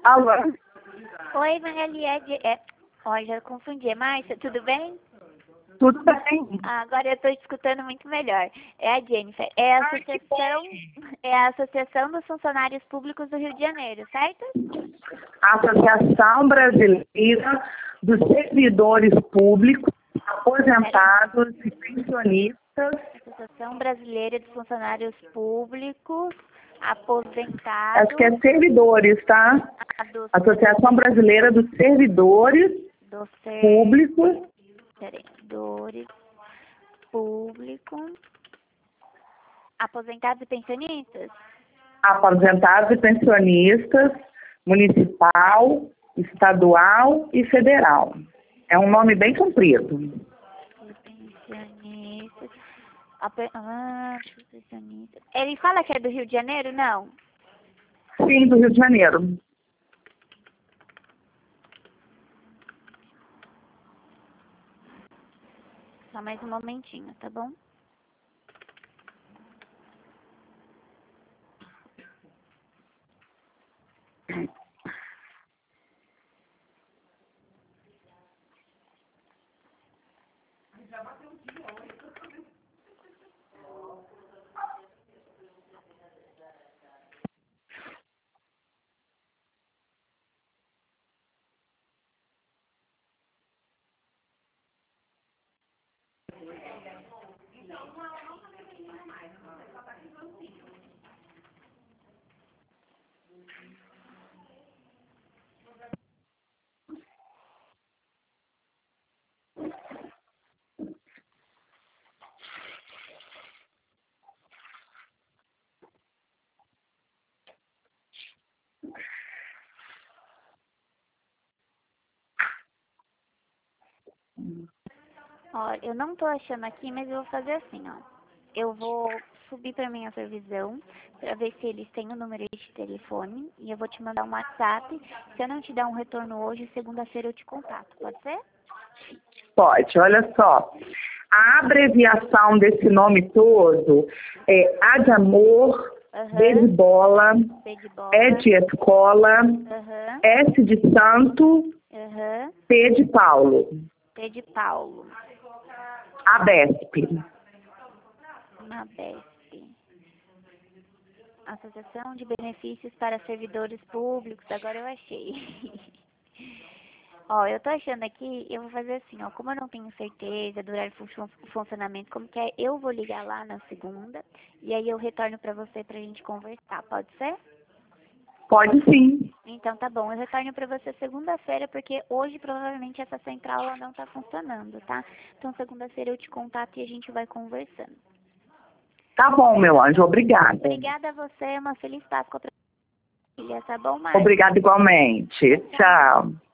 Alô? Oi, Magali, Olha, já confundi. É Márcia, tudo bem? Tudo bem? Agora eu estou escutando muito melhor. É a Jennifer. É a Associação dos Funcionários Públicos do Rio de Janeiro, certo? Associação Brasileira dos Servidores Públicos, Aposentados e Pensionistas. Associação Brasileira dos Funcionários Públicos, Aposentados... Acho que é servidores, tá? Associação Brasileira dos Servidores Públicos. Servidores Públicos, Aposentados e Pensionistas? Aposentados e Pensionistas, Municipal, Estadual e Federal. É um nome bem comprido. Pensionistas. Pensionistas. Ele fala que é do Rio de Janeiro, não? Sim, do Rio de Janeiro. Só mais um momentinho, tá bom? Ó, eu não tô achando aqui, mas eu vou fazer assim, ó. Eu vou subir pra minha supervisão pra ver se eles têm o número de telefone e eu vou te mandar um WhatsApp. Se eu não te dar um retorno hoje, segunda-feira eu te contato, pode ser? Pode, olha só. A abreviação desse nome todo é A de amor, B de bola, E de escola, S de santo, P de Paulo. P de Paulo. ABESP. ABESP. Associação de Benefícios para Servidores Públicos. Agora eu achei. Ó, eu tô achando aqui, eu vou fazer assim, ó. Como eu não tenho certeza do horário de funcionamento, como que é, eu vou ligar lá na segunda. E aí eu retorno pra você pra gente conversar. Pode ser? Pode sim. Então tá bom, eu retorno pra você segunda-feira, porque hoje provavelmente essa central ela não tá funcionando, tá? Então segunda-feira eu te contato e a gente vai conversando. Tá bom, meu anjo, obrigada. Obrigada a você, uma feliz Páscoa pra filha, tá bom, Márcia? Obrigada igualmente. Tchau.